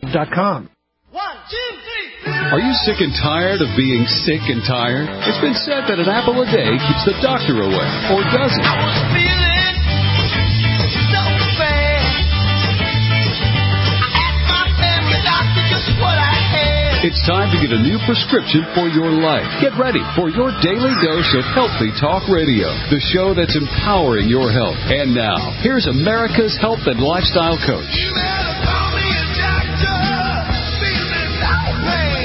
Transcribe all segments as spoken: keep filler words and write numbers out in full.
dot com. One, two, three. Are you sick and tired of being sick and tired? It's been said that an apple a day keeps the doctor away, or does it? I was feeling so bad. I asked my family doctor just what I had. It's time to get a new prescription for your life. Get ready for your daily dose of Healthy Talk Radio, the show that's empowering your health. And now, here's America's health and lifestyle coach. You better call me a doctor. Feeling that way.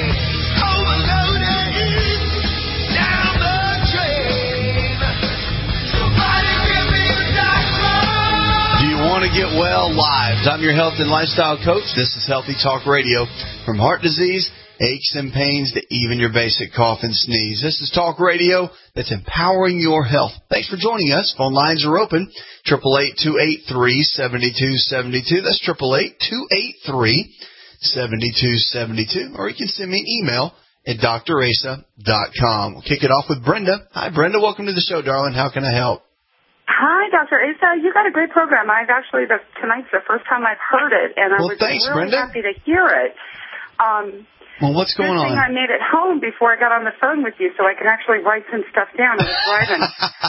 Overloaded. Down the drain. Somebody give me a doctor. Do you want to get well? Live. I'm your health and lifestyle coach. This is Healthy Talk Radio. From heart disease, aches and pains, to even your basic cough and sneeze. This is Talk Radio that's empowering your health. Thanks for joining us. Phone lines are open. eight eight eight, two eight three, seven two seven two. That's eight eight eight, two eight three, seven two seven two. Or you can send me an email at d r asa dot com. We'll kick it off with Brenda. Hi, Brenda. Welcome to the show, darling. How can I help? Hi, Doctor Asa. You got a great program. I've actually, the, tonight's the first time I've heard it, and I Well, was thanks, really Brenda. happy to hear it. Um, Well, what's going good thing on? I made it home before I got on the phone with you so I can actually write some stuff down. I was driving.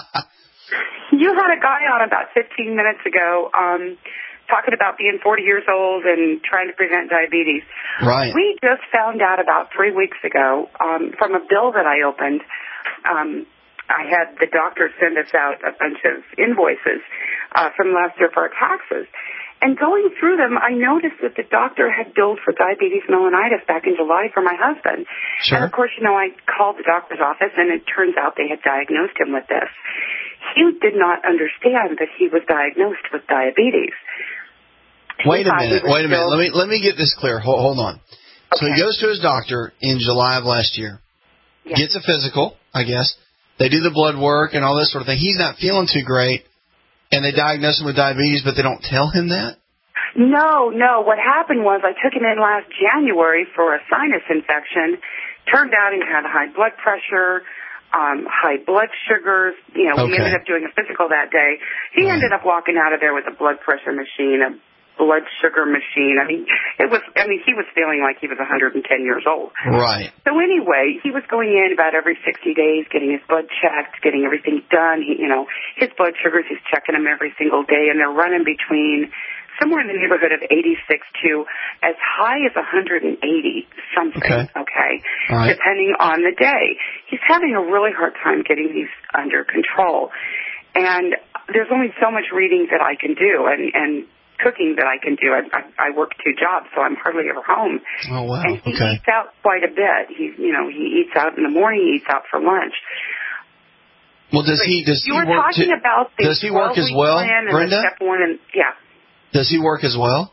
You had a guy on about fifteen minutes ago um, talking about being forty years old and trying to prevent diabetes. Right. We just found out about three weeks ago um, from a bill that I opened. Um, I had the doctor send us out a bunch of invoices uh, from last year for our taxes. And going through them, I noticed that the doctor had billed for diabetes mellitus back in July for my husband. Sure. And, of course, you know, I called the doctor's office, and it turns out they had diagnosed him with this. He did not understand that he was diagnosed with diabetes. He Wait a thought he minute. was Wait a minute. still- Let me let me get this clear. Hold, hold on. So he Okay. goes to his doctor in July of last year, Yes. gets a physical, I guess. They do the blood work and all this sort of thing. He's not feeling too great, and they diagnose him with diabetes, but they don't tell him that? No, no. What happened was I took him in last January for a sinus infection. Turned out he had high blood pressure, um, high blood sugars. You know, we Okay. ended up doing a physical that day. He Right. ended up walking out of there with a blood pressure machine, a blood sugar machine. I mean, it was. I mean, he was feeling like he was one hundred ten years old. Right. So anyway, he was going in about every sixty days, getting his blood checked, getting everything done. He, you know, his blood sugars, he's checking them every single day, and they're running between somewhere in the neighborhood of eighty-six to as high as one hundred eighty something, Okay. okay, All right. depending on the day. He's having a really hard time getting these under control. And there's only so much reading that I can do and, and cooking that I can do. I, I, I work two jobs, so I'm hardly ever home. Oh, wow. And he Okay. eats out quite a bit. He, you know, he eats out in the morning, he eats out for lunch. Well, does he does You he were work talking to- about the does he work as twelve-week well, plan and Brenda? the step one and, yeah. Does he work as well?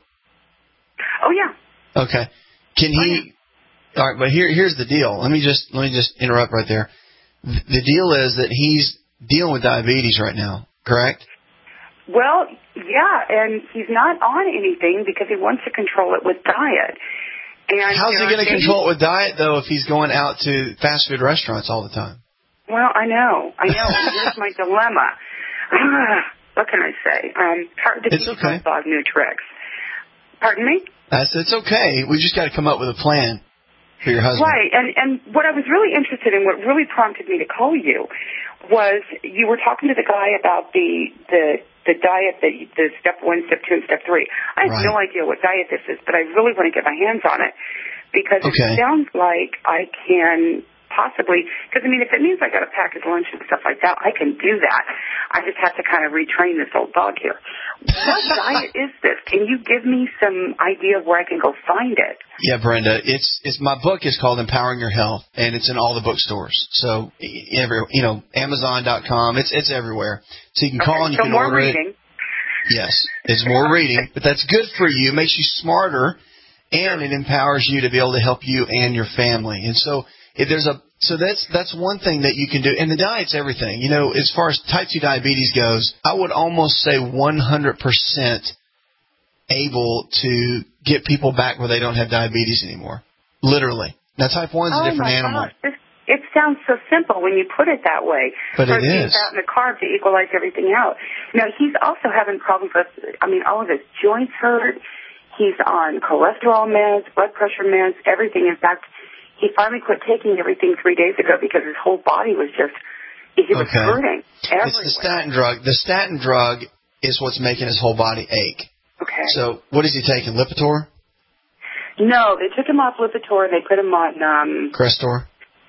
Oh, yeah. Okay. Can he? All right, but here here's the deal. Let me just let me just interrupt right there. Th- The deal is that he's dealing with diabetes right now, correct? Well, yeah, and he's not on anything because he wants to control it with diet. And How's he there going are to days- control it with diet though if he's going out to fast food restaurants all the time? Well, I know, I know. And here's my dilemma. What can I say? Um, hard to It's teach okay. my dog new tricks. Pardon me? That's it's okay. We just got to come up with a plan for your husband. Right, and and what I was really interested in, what really prompted me to call you, was you were talking to the guy about the the the diet, the the step one, step two, and step three. I have Right. no idea what diet this is, but I really want to get my hands on it because Okay. it sounds like I can possibly, because I mean, if it means I got to pack his lunch and stuff like that, I can do that. I just have to kind of retrain this old dog here. What diet is this? Can you give me some idea of where I can go find it? Yeah, Brenda, it's it's my book is called Empowering Your Health, and it's in all the bookstores. So every you know, Amazon dot com, it's it's everywhere. So you can call Okay, and you so can more order reading. it. Yes, it's more reading, but that's good for you. It makes you smarter, and it empowers you to be able to help you and your family. And so if there's a so that's that's one thing that you can do. And the diet's everything. You know, as far as type two diabetes goes, I would almost say one hundred percent able to get people back where they don't have diabetes anymore. Literally. Now, type one is Oh a different my animal. gosh, this, it sounds so simple when you put it that way. But it Proteins is. out in the carb to equalize everything out. Now, he's also having problems with, I mean, all of his joints hurt. He's on cholesterol meds, blood pressure meds, everything. In fact, he finally quit taking everything three days ago because his whole body was just, he was okay. hurting everywhere. It's the statin drug. The statin drug is what's making his whole body ache. Okay. So what is he taking, Lipitor? No, they took him off Lipitor and they put him on... Um, Crestor?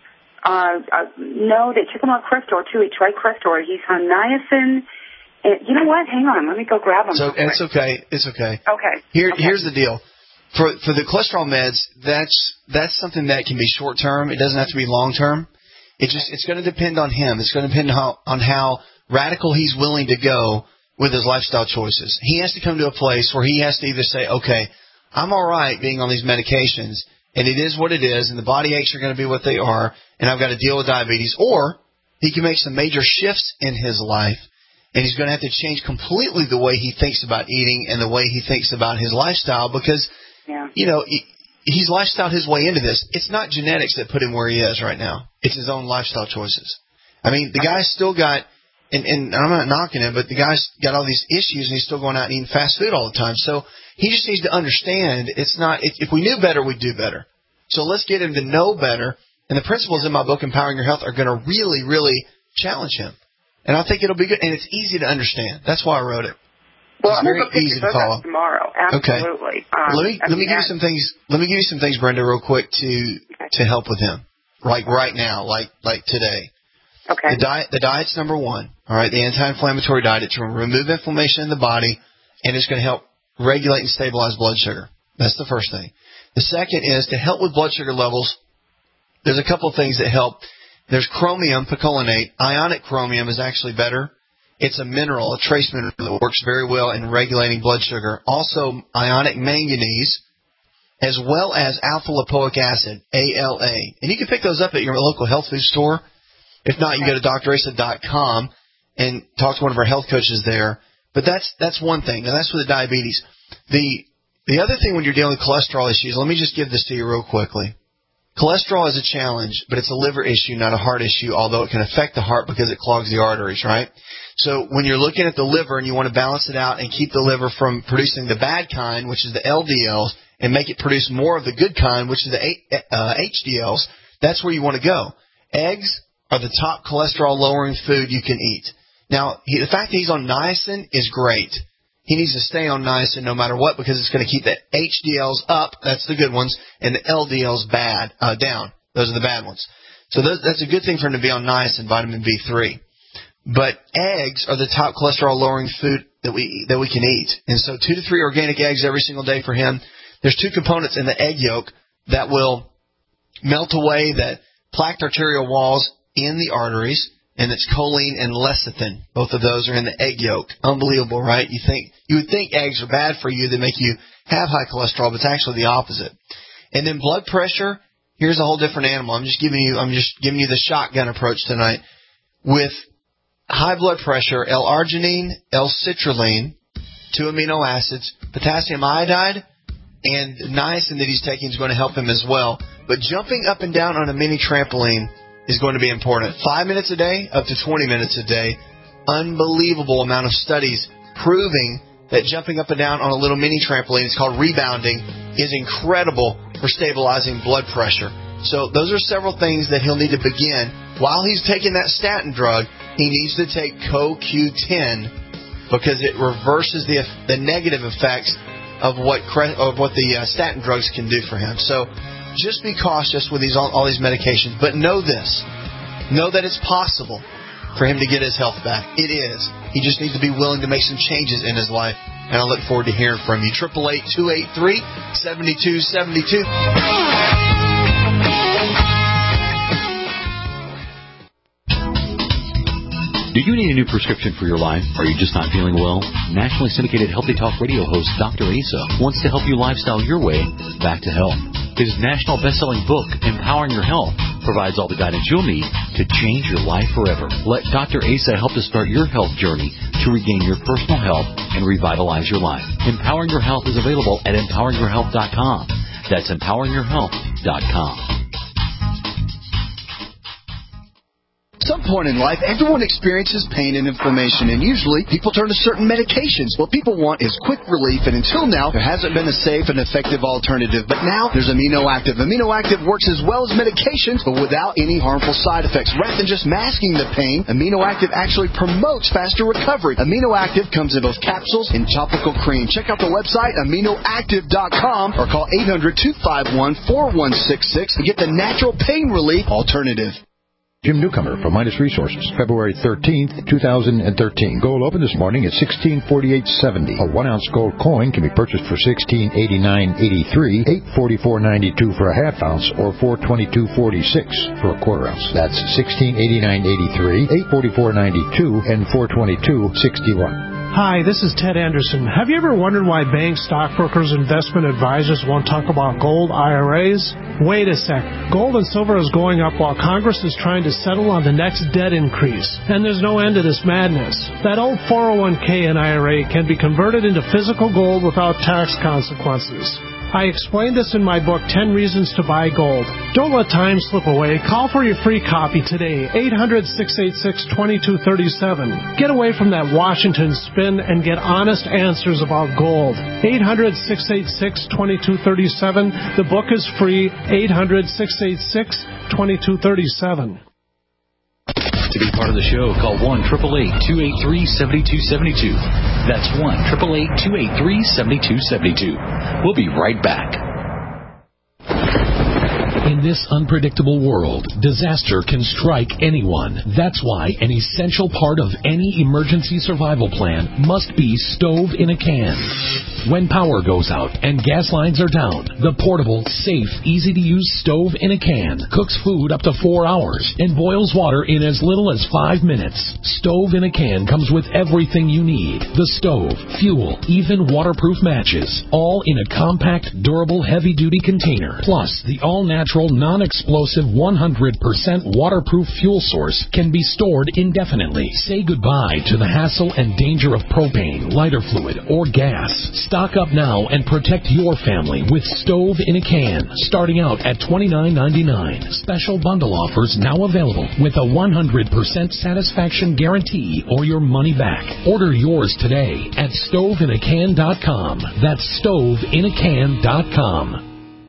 Uh, uh, no, they took him off Crestor, too. He tried Crestor. He's on niacin. And you know what? Hang on. Let me go grab him. So it's okay. It's okay. Okay. Here, okay. Here's the deal. For for the cholesterol meds, that's that's something that can be short term. It doesn't have to be long term. It just it's going to depend on him. It's going to depend how, on how radical he's willing to go with his lifestyle choices. He has to come to a place where he has to either say, okay, I'm all right being on these medications, and it is what it is, and the body aches are going to be what they are, and I've got to deal with diabetes, or he can make some major shifts in his life, and he's going to have to change completely the way he thinks about eating and the way he thinks about his lifestyle because, yeah. you know, he, he's lifestyled his way into this. It's not genetics that put him where he is right now. It's his own lifestyle choices. I mean, the guy's still got, and, and I'm not knocking him, but the guy's got all these issues, and he's still going out and eating fast food all the time. So he just needs to understand it's not, if we knew better, we'd do better. So let's get him to know better, and the principles in my book, Empowering Your Health, are going to really, really challenge him. And I think it'll be good, and it's easy to understand. That's why I wrote it. Well, it's I'm very going to pick easy your to follow. book up tomorrow. Absolutely. Okay. Um, let me I let me mean, give you some things. Let me give you some things, Brenda, real quick to okay. to help with him, like right now, like like today. Okay. The diet, the diet's number one. All right, the anti-inflammatory diet. It's to remove inflammation in the body, and it's going to help regulate and stabilize blood sugar. That's the first thing. The second is to help with blood sugar levels. There's a couple of things that help. There's chromium picolinate. Ionic chromium is actually better. It's a mineral, a trace mineral that works very well in regulating blood sugar. Also, ionic manganese, as well as alpha-lipoic acid, A L A. And you can pick those up at your local health food store. If not, you can go to D R asa dot com and talk to one of our health coaches there. But that's that's one thing. Now, that's for the diabetes. The the other thing when you're dealing with cholesterol issues, let me just give this to you real quickly. Cholesterol is a challenge, but it's a liver issue, not a heart issue, although it can affect the heart because it clogs the arteries, right? So when you're looking at the liver and you want to balance it out and keep the liver from producing the bad kind, which is the L D Ls, and make it produce more of the good kind, which is the uh, H D Ls, that's where you want to go. Eggs are the top cholesterol-lowering food you can eat. Now, he, the fact that he's on niacin is great. He needs to stay on niacin no matter what because it's going to keep the H D Ls up, that's the good ones, and the L D Ls bad, uh, down. Those are the bad ones. So those, that's a good thing for him to be on niacin, vitamin B three. But eggs are the top cholesterol-lowering food that we that we can eat. And so two to three organic eggs every single day for him. There's two components in the egg yolk that will melt away the plaqued arterial walls in the arteries, and it's choline and lecithin. Both of those are in the egg yolk. Unbelievable, right? You think you would think eggs are bad for you. They make you have high cholesterol, but it's actually the opposite. And then blood pressure, here's a whole different animal. I'm just giving you I'm just giving you the shotgun approach tonight. With high blood pressure, L-arginine, L-citrulline, two amino acids, potassium iodide, and niacin that he's taking is going to help him as well. But jumping up and down on a mini trampoline is going to be important. Five minutes a day, up to twenty minutes a day. Unbelievable amount of studies proving that jumping up and down on a little mini trampoline, it's called rebounding, is incredible for stabilizing blood pressure. So those are several things that he'll need to begin. While he's taking that statin drug, he needs to take C O Q ten because it reverses the the negative effects of what of what the uh, statin drugs can do for him. So just be cautious with these all, all these medications, but know this. Know that it's possible for him to get his health back. It is. He just needs to be willing to make some changes in his life, and I look forward to hearing from you. eight eight eight, two eight three, seven two seven two. Do you need a new prescription for your life? Are you just not feeling well? Nationally syndicated Healthy Talk radio host Doctor Asa wants to help you lifestyle your way back to health. His national best-selling book, Empowering Your Health, provides all the guidance you'll need to change your life forever. Let Doctor Asa help to start your health journey to regain your personal health and revitalize your life. Empowering Your Health is available at empowering your health dot com. That's empowering your health dot com. Some point in life, everyone experiences pain and inflammation, and usually people turn to certain medications. What people want is quick relief, and until now, there hasn't been a safe and effective alternative. But now, there's Amino Active. Amino Active works as well as medications, but without any harmful side effects. Rather than just masking the pain, Amino Active actually promotes faster recovery. Amino Active comes in both capsules and topical cream. Check out the website, amino active dot com, or call eight hundred, two five one, four one six six and get the natural pain relief alternative. Jim Newcomer from Midas Resources, February thirteenth, two thousand thirteen. Gold opened this morning at sixteen forty-eight seventy. A one-ounce gold coin can be purchased for sixteen eighty-nine eighty-three, eight forty-four ninety-two for a half ounce, or four twenty-two forty-six for a quarter ounce. That's sixteen eighty-nine eighty-three, eight forty-four ninety-two, and four twenty-two sixty-one. Hi, this is Ted Anderson. Have you ever wondered why banks, stockbrokers, investment advisors won't talk about gold I R As? Wait a sec. Gold and silver is going up while Congress is trying to settle on the next debt increase. And there's no end to this madness. That old four oh one k and I R A can be converted into physical gold without tax consequences. I explained this in my book, ten Reasons to Buy Gold. Don't let time slip away. Call for your free copy today, eight hundred, six eight six, two two three seven. Get away from that Washington spin and get honest answers about gold. eight hundred, six eight six, two two three seven. The book is free, eight hundred, six eight six, two two three seven. To be part of the show, call one eight eight eight, two eight three, seven two seven two. That's one eight eight eight, two eight three, seven two seven two. We'll be right back. In this unpredictable world, disaster can strike anyone. That's why an essential part of any emergency survival plan must be stove in a can. When power goes out and gas lines are down, the portable, safe, easy-to-use stove in a can cooks food up to four hours and boils water in as little as five minutes. Stove in a can comes with everything you need. The stove, fuel, even waterproof matches, all in a compact, durable, heavy-duty container. Plus, the all-natural, non-explosive, one hundred percent waterproof fuel source can be stored indefinitely. Say goodbye to the hassle and danger of propane, lighter fluid, or gas. Stock up now and protect your family with Stove in a Can, starting out at twenty-nine ninety-nine. Special bundle offers now available with a one hundred percent satisfaction guarantee or your money back. Order yours today at stove in a can dot com. That's stove in a can dot com.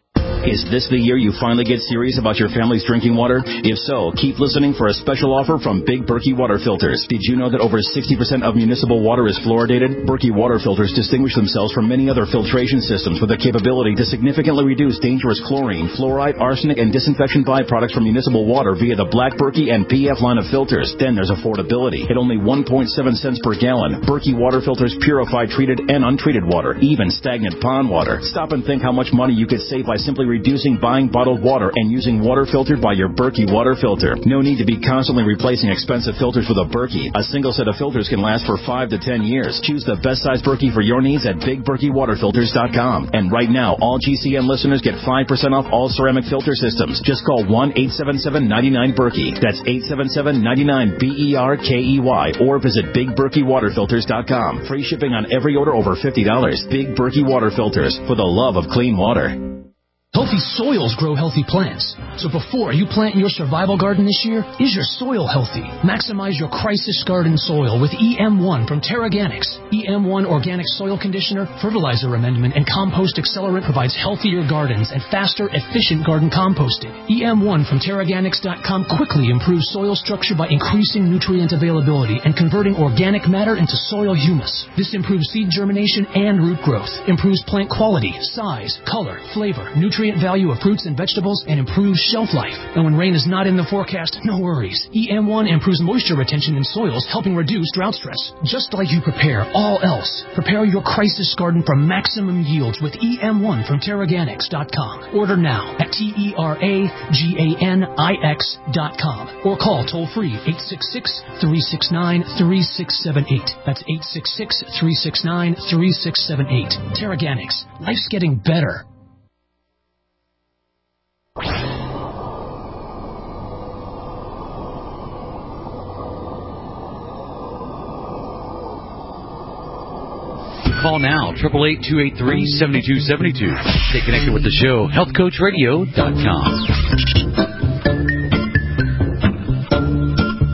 Is this the year you finally get serious about your family's drinking water? If so, keep listening for a special offer from Big Berkey Water Filters. Did you know that over sixty percent of municipal water is fluoridated? Berkey Water Filters distinguish themselves from many other filtration systems with the capability to significantly reduce dangerous chlorine, fluoride, arsenic, and disinfection byproducts from municipal water via the Black Berkey and P F line of filters. Then there's affordability. At only one point seven cents per gallon, Berkey Water Filters purify treated and untreated water, even stagnant pond water. Stop and think how much money you could save by simply reducing buying bottled water and using water filtered by your Berkey water filter. No need to be constantly replacing expensive filters with a Berkey. A single set of filters can last for five to ten years. Choose the best size Berkey for your needs at big berkey water filters dot com. And right now, all G C N listeners get five percent off all ceramic filter systems. Just call one eight seven seven, nine nine, Berkey. That's eight seven seven, nine nine, B E R K E Y. Or visit big berkey water filters dot com. Free shipping on every order over fifty dollars. Big Berkey Water Filters, for the love of clean water. Healthy soils grow healthy plants. So before you plant your survival garden this year, is your soil healthy? Maximize your crisis garden soil with E M one from Terraganics. E M one Organic Soil Conditioner, Fertilizer Amendment, and Compost Accelerant provides healthier gardens and faster, efficient garden composting. E M one from Terraganics dot com quickly improves soil structure by increasing nutrient availability and converting organic matter into soil humus. This improves seed germination and root growth, improves plant quality, size, color, flavor, nutrient value of fruits and vegetables, and improves shelf life. And when rain is not in the forecast, no worries. E M one improves moisture retention in soils, helping reduce drought stress. Just like you prepare all else, prepare your crisis garden for maximum yields with E M one from Terraganics dot com. Order now at T E R A G A N I X dot com or call toll-free eight six six, three six nine, three six seven eight. That's eight six six, three six nine, three six seven eight. Terraganics. Life's getting better. Call now, eight eight eight, two eight three, seven two seven two. Stay connected with the show, health coach radio dot com.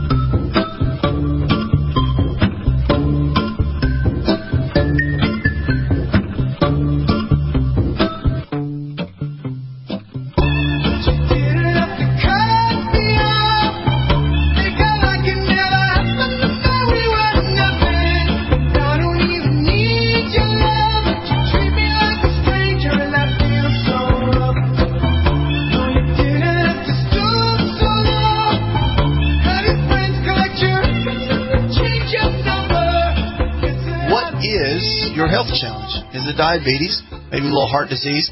Is it diabetes? Maybe a little heart disease?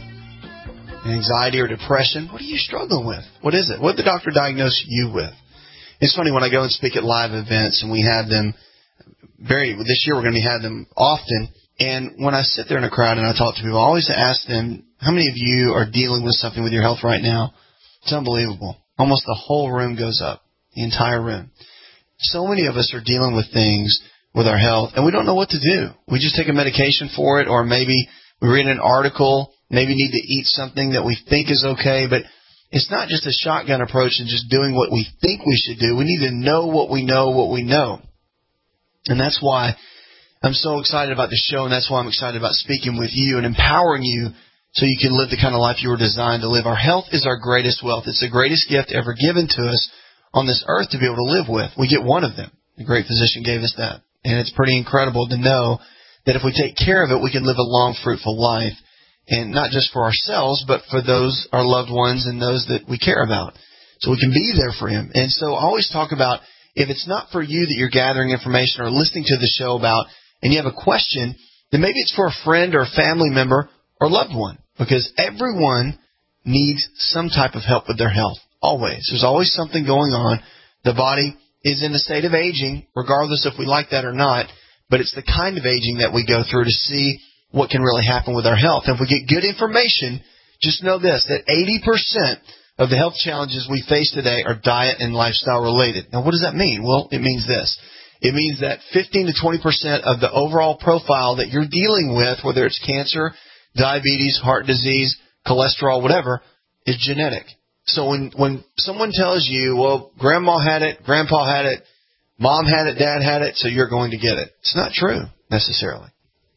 Anxiety or depression? What are you struggling with? What is it? What did the doctor diagnose you with? It's funny when I go and speak at live events, and we have them very, this year we're going to be having them often, and when I sit there in a crowd and I talk to people, I always ask them, how many of you are dealing with something with your health right now? It's unbelievable. Almost the whole room goes up, the entire room. So many of us are dealing with things with our health, and we don't know what to do. We just take a medication for it, or maybe we read an article, maybe need to eat something that we think is okay, but it's not just a shotgun approach and just doing what we think we should do. We need to know what we know, what we know. And that's why I'm so excited about the show, and that's why I'm excited about speaking with you and empowering you so you can live the kind of life you were designed to live. Our health is our greatest wealth. It's the greatest gift ever given to us on this earth to be able to live with. We get one of them. The great physician gave us that. And it's pretty incredible to know that if we take care of it, we can live a long, fruitful life. And not just for ourselves, but for those, our loved ones, and those that we care about. So we can be there for him. And so I always talk about, if it's not for you that you're gathering information or listening to the show about, and you have a question, then maybe it's for a friend or a family member or loved one. Because everyone needs some type of help with their health. Always. There's always something going on. The body is in a state of aging, regardless if we like that or not. But it's the kind of aging that we go through to see what can really happen with our health. And if we get good information, just know this, that eighty percent of the health challenges we face today are diet and lifestyle related. Now, what does that mean? Well, it means this. It means that fifteen to twenty percent of the overall profile that you're dealing with, whether it's cancer, diabetes, heart disease, cholesterol, whatever, is genetic. So when, when someone tells you, well, grandma had it, grandpa had it, mom had it, dad had it, so you're going to get it. It's not true, necessarily.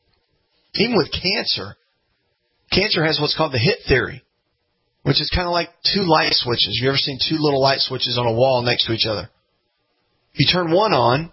Even with cancer, cancer has what's called the hit theory, which is kind of like two light switches. Have you ever seen two little light switches on a wall next to each other? If you turn one on,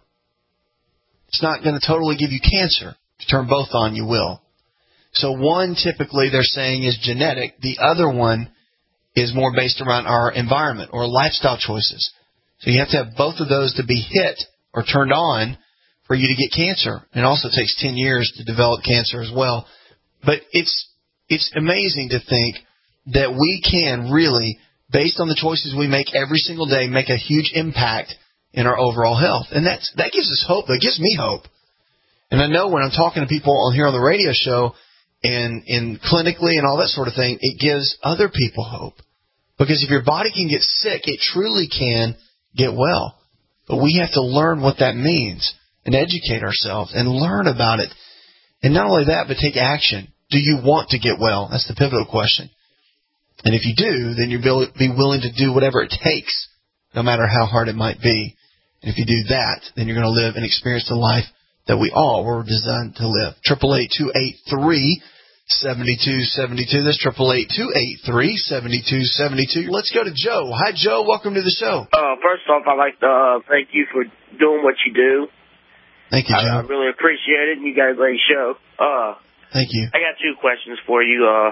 it's not going to totally give you cancer. If you turn both on, you will. So one, typically, they're saying is genetic. The other one is more based around our environment or lifestyle choices. So you have to have both of those to be hit or turned on for you to get cancer. It also takes ten years to develop cancer as well. But it's it's amazing to think that we can really, based on the choices we make every single day, make a huge impact in our overall health. And that's, that gives us hope. That gives me hope. And I know when I'm talking to people on here on the radio show and, and clinically and all that sort of thing, it gives other people hope. Because if your body can get sick, it truly can get well. But we have to learn what that means and educate ourselves and learn about it. And not only that, but take action. Do you want to get well? That's the pivotal question. And if you do, then you'll be willing to do whatever it takes, no matter how hard it might be. And if you do that, then you're going to live and experience the life that we all were designed to live. triple eight two eight three seven two seven two. That's triple eight two eight three seven two seven two. Let's go to Joe. Hi, Joe. Welcome to the show. Uh, first off, I'd like to uh, thank you for doing what you do. Thank you, Joe. I, I really appreciate it, and you got a great show. Uh, Thank you. I got two questions for you. Uh,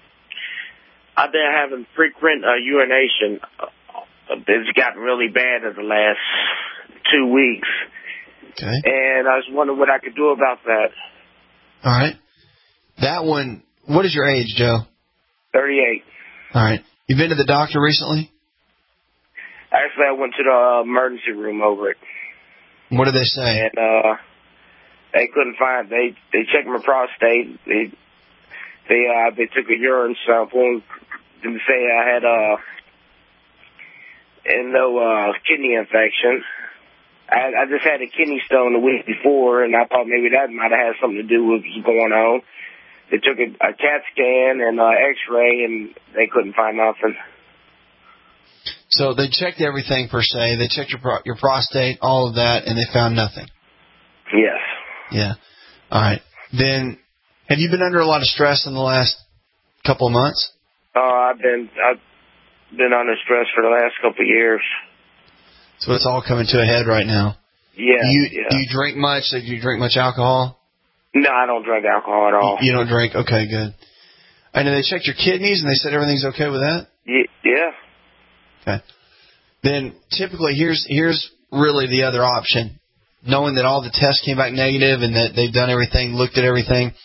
I've been having frequent uh, urination. Uh, it's gotten really bad in the last two weeks. Okay. And I was wondering what I could do about that. All right. That one, what is your age, Joe? thirty-eight. All right. You been to the doctor recently? Actually, I went to the uh, emergency room over it. What did they say? And uh, they couldn't find. They they checked my prostate. They they uh, they took a urine sample and didn't say I had uh and no uh, kidney infection. I, I just had a kidney stone the week before, and I thought maybe that might have had something to do with what's going on. They took a, a CAT scan and uh, X-ray, and they couldn't find nothing. So they checked everything per se. They checked your pro- your prostate, all of that, and they found nothing. Yes. Yeah. All right. Then, have you been under a lot of stress in the last couple of months? Uh, I've been I've been under stress for the last couple of years. So it's all coming to a head right now. Yeah. Do you, yeah. do you drink much? Do you drink much alcohol? No, I don't drink alcohol at all. You, you don't drink? Okay, good. And then they checked your kidneys, and they said everything's okay with that? Yeah. Okay. Then typically here's here's really the other option. Knowing that all the tests came back negative and that they've done everything, looked at everything,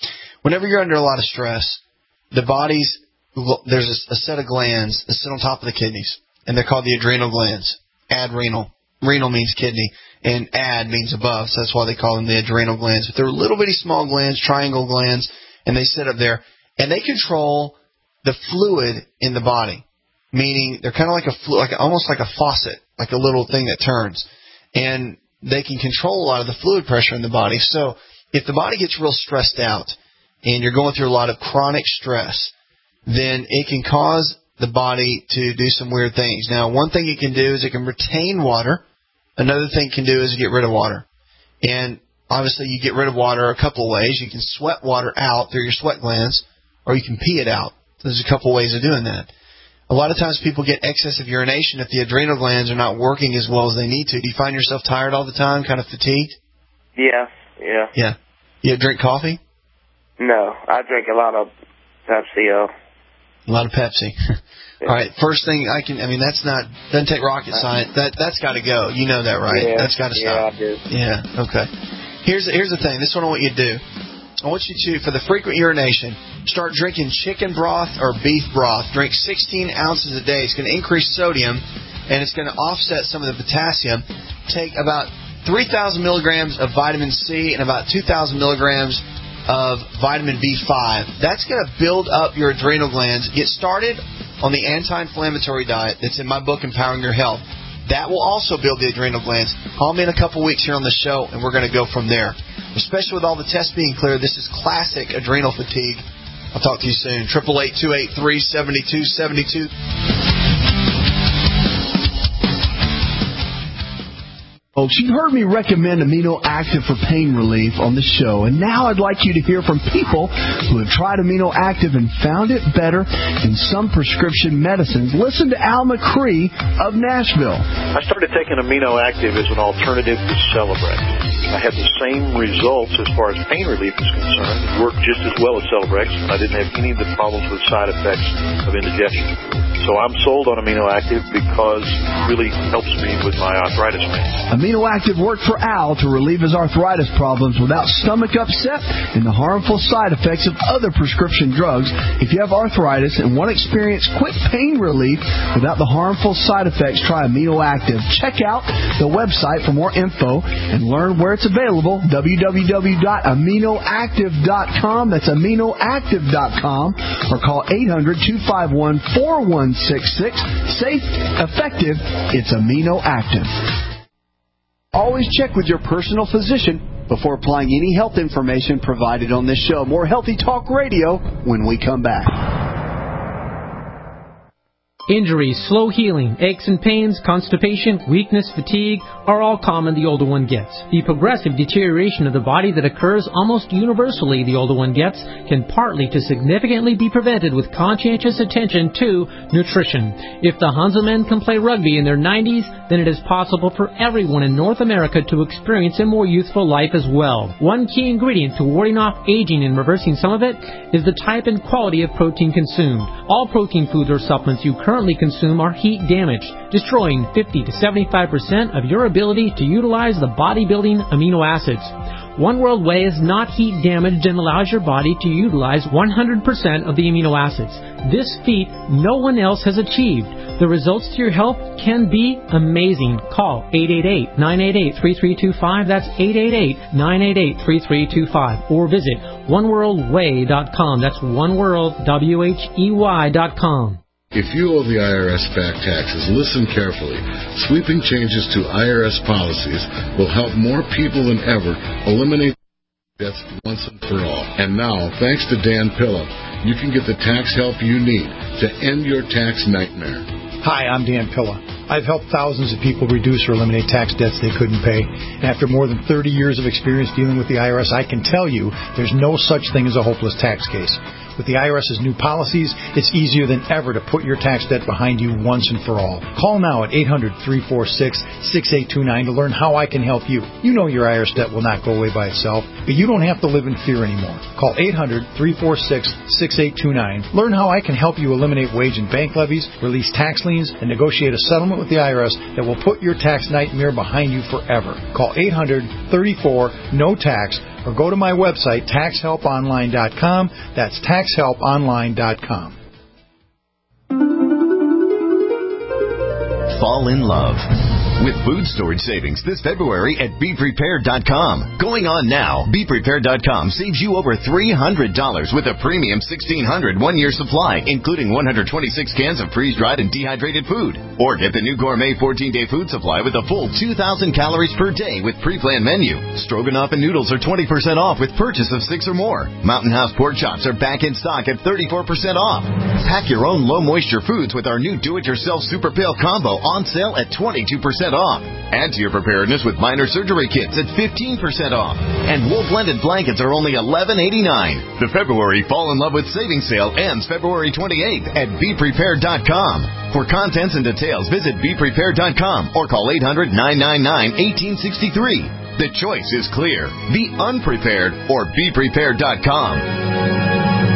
whenever you're under a lot of stress, the body's, there's a, a set of glands that sit on top of the kidneys, and they're called the adrenal glands. Adrenal. Renal means kidney, and ad means above, so that's why they call them the adrenal glands. But they're little bitty small glands, triangle glands, and they sit up there, and they control the fluid in the body, meaning they're kind of like a flu, like almost like a faucet, like a little thing that turns, and they can control a lot of the fluid pressure in the body. So if the body gets real stressed out, and you're going through a lot of chronic stress, then it can cause the body to do some weird things. Now, one thing it can do is it can retain water. Another thing it can do is get rid of water. And obviously you get rid of water a couple of ways. You can sweat water out through your sweat glands, or you can pee it out. There's a couple of ways of doing that. A lot of times people get excessive urination if the adrenal glands are not working as well as they need to. Do you find yourself tired all the time, kind of fatigued? Yeah, yeah. Yeah. You drink coffee? No, I drink a lot of Pepsi. Uh, A lot of Pepsi. All right, first thing I can, I mean, that's not, doesn't take rocket science. That, that's got to go. You know that, right? Yeah, that's got to stop. Yeah, I do. Yeah, okay. Here's, here's the thing. This is what I want you to do. I want you to, for the frequent urination, start drinking chicken broth or beef broth. Drink sixteen ounces a day. It's going to increase sodium, and it's going to offset some of the potassium. Take about three thousand milligrams of vitamin C and about two thousand milligrams of vitamin B five. That's going to build up your adrenal glands. Get started on the anti-inflammatory diet that's in my book, Empowering Your Health. That will also build the adrenal glands. Call me in a couple weeks here on the show, and we're going to go from there. Especially with all the tests being clear, this is classic adrenal fatigue. I'll talk to you soon. eight eight eight, two eight three, seven two seven two. Folks, you heard me recommend Amino Active for pain relief on the show, and now I'd like you to hear from people who have tried Amino Active and found it better than some prescription medicines. Listen to Al McCree of Nashville. I started taking Amino Active as an alternative to Celebrex. I had the same results as far as pain relief is concerned. It worked just as well as Celebrex. I didn't have any of the problems with side effects of indigestion. So I'm sold on Amino Active because it really helps me with my arthritis pain. Amino Active worked for Al to relieve his arthritis problems without stomach upset and the harmful side effects of other prescription drugs. If you have arthritis and want to experience quick pain relief without the harmful side effects, try Amino Active. Check out the website for more info and learn where it's available, w w w dot amino active dot com. That's amino active dot com, or call eight hundred, two five one, four one six six. Safe, effective, it's Amino Active. Always check with your personal physician before applying any health information provided on this show. More Healthy Talk Radio when we come back. Injuries, slow healing, aches and pains, constipation, weakness, fatigue are all common the older one gets. The progressive deterioration of the body that occurs almost universally the older one gets can partly to significantly be prevented with conscientious attention to nutrition. If the Hanselmen can play rugby in their nineties, then it is possible for everyone in North America to experience a more youthful life as well. One key ingredient to warding off aging and reversing some of it is the type and quality of protein consumed. All protein foods or supplements you currently consume are heat damaged, destroying fifty to seventy-five percent of your ability to utilize the bodybuilding amino acids. One World Whey is not heat damaged and allows your body to utilize one hundred percent of the amino acids. This feat no one else has achieved. The results to your health can be amazing. Call eight eight eight, nine eight eight, three three two five. That's eight eight eight, nine eight eight, three three two five. Or visit one world way dot com. That's oneworld, W H E Y dot com. If you owe the I R S back taxes, listen carefully. Sweeping changes to I R S policies will help more people than ever eliminate debts once and for all. And now, thanks to Dan Pilla, you can get the tax help you need to end your tax nightmare. Hi, I'm Dan Pilla. I've helped thousands of people reduce or eliminate tax debts they couldn't pay. And after more than thirty years of experience dealing with the I R S, I can tell you there's no such thing as a hopeless tax case. With the I R S's new policies, it's easier than ever to put your tax debt behind you once and for all. Call now at eight hundred, three four six, six eight two nine to learn how I can help you. You know your I R S debt will not go away by itself, but you don't have to live in fear anymore. Call eight hundred, three four six, six eight two nine. Learn how I can help you eliminate wage and bank levies, release tax liens, and negotiate a settlement with the I R S that will put your tax nightmare behind you forever. Call eight hundred, thirty-four, no tax or go to my website, tax help online dot com. That's tax help online dot com. Fall in love with food storage savings this February at be prepared dot com. Going on now, be prepared dot com saves you over three hundred dollars with a premium sixteen hundred one-year supply, including one hundred twenty-six cans of freeze-dried and dehydrated food. Or get the new gourmet fourteen-day food supply with a full two thousand calories per day with pre-planned menu. Stroganoff and noodles are twenty percent off with purchase of six or more. Mountain House pork chops are back in stock at thirty-four percent off. Pack your own low-moisture foods with our new do-it-yourself Super Pail Combo on sale at twenty-two percent off. Add to your preparedness with minor surgery kits at fifteen percent off. And wool blended blankets are only eleven eighty-nine. The February Fall in Love with Savings Sale ends February twenty-eighth at be prepared dot com. For contents and details, visit be prepared dot com or call eight hundred nine nine nine one eight six three. The choice is clear. Be unprepared or be prepared dot com.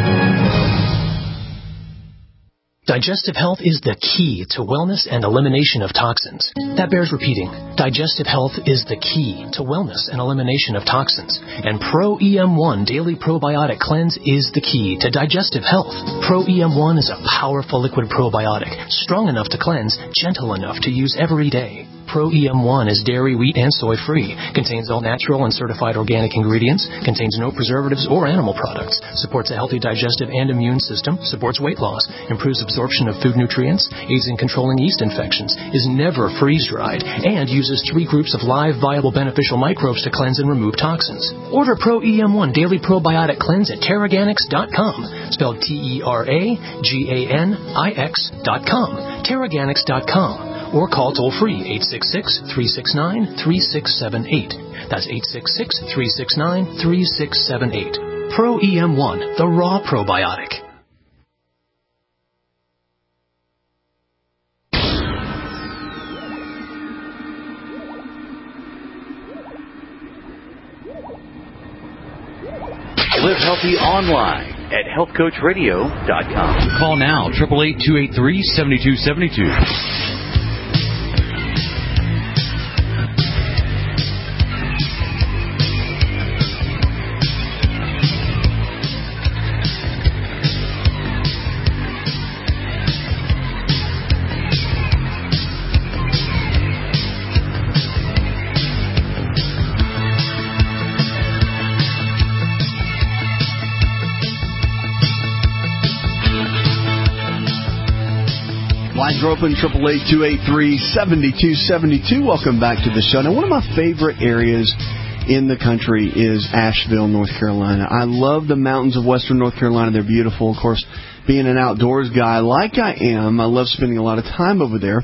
Digestive health is the key to wellness and elimination of toxins. That bears repeating. Digestive health is the key to wellness and elimination of toxins. And Pro E M one Daily Probiotic Cleanse is the key to digestive health. Pro E M one is a powerful liquid probiotic, strong enough to cleanse, gentle enough to use every day. Pro E M one is dairy, wheat, and soy-free, contains all natural and certified organic ingredients, contains no preservatives or animal products, supports a healthy digestive and immune system, supports weight loss, improves absorption of food nutrients, aids in controlling yeast infections, is never freeze-dried, and uses three groups of live, viable, beneficial microbes to cleanse and remove toxins. Order Pro E M one Daily Probiotic Cleanse at Teraganix dot com, spelled T E R A G A N I X dot com, Teraganix dot com. Or call toll-free eight six six, three six nine, three six seven eight. That's eight six six, three six nine, three six seven eight. Pro E M one, the raw probiotic. Live healthy online at health coach radio dot com. Call now, eight eight eight, two eight three, seven two seven two. Lines are open, eight eight eight, two eight three, seven two seven two. Welcome back to the show. Now, one of my favorite areas in the country is Asheville, North Carolina. I love the mountains of western North Carolina. They're beautiful. Of course, being an outdoors guy like I am, I love spending a lot of time over there.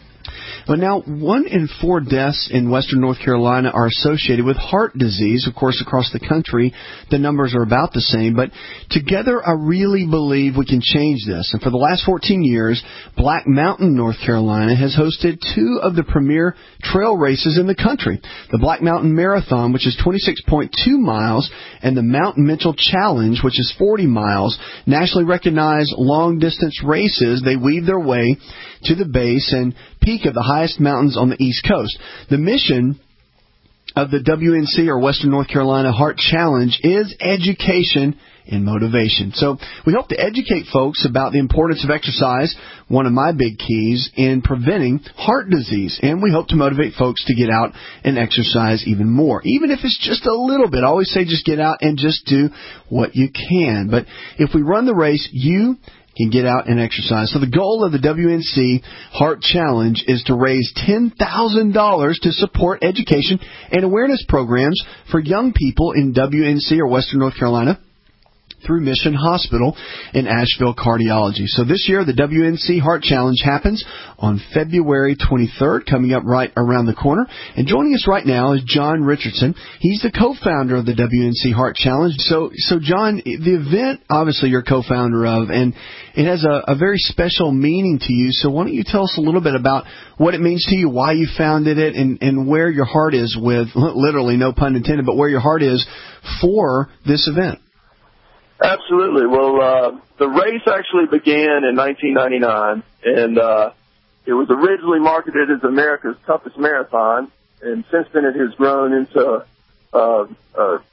But now, one in four deaths in western North Carolina are associated with heart disease. Of course, across the country, the numbers are about the same. But together, I really believe we can change this. And for the last fourteen years, Black Mountain, North Carolina, has hosted two of the premier trail races in the country. The Black Mountain Marathon, which is twenty-six point two miles, and the Mountain Mitchell Challenge, which is forty miles. Nationally recognized long-distance races, they weave their way to the base and peak of the highest mountains on the East Coast. The mission of the W N C, or Western North Carolina Heart Challenge, is education and motivation. So we hope to educate folks about the importance of exercise, one of my big keys in preventing heart disease. And we hope to motivate folks to get out and exercise even more, even if it's just a little bit. I always say just get out and just do what you can. But if we run the race, you can get out and exercise. So the goal of the W N C Heart Challenge is to raise ten thousand dollars to support education and awareness programs for young people in W N C or Western North Carolina through Mission Hospital and Asheville Cardiology. So this year, the W N C Heart Challenge happens on February twenty-third, coming up right around the corner. And joining us right now is John Richardson. He's the co-founder of the W N C Heart Challenge. So, so John, the event, obviously, you're co-founder of, and it has a, a very special meaning to you. So why don't you tell us a little bit about what it means to you, why you founded it, and, and where your heart is with, literally, no pun intended, but where your heart is for this event. Absolutely. Well, uh, the race actually began in nineteen ninety-nine, and uh, it was originally marketed as America's toughest marathon, and since then it has grown into uh, uh,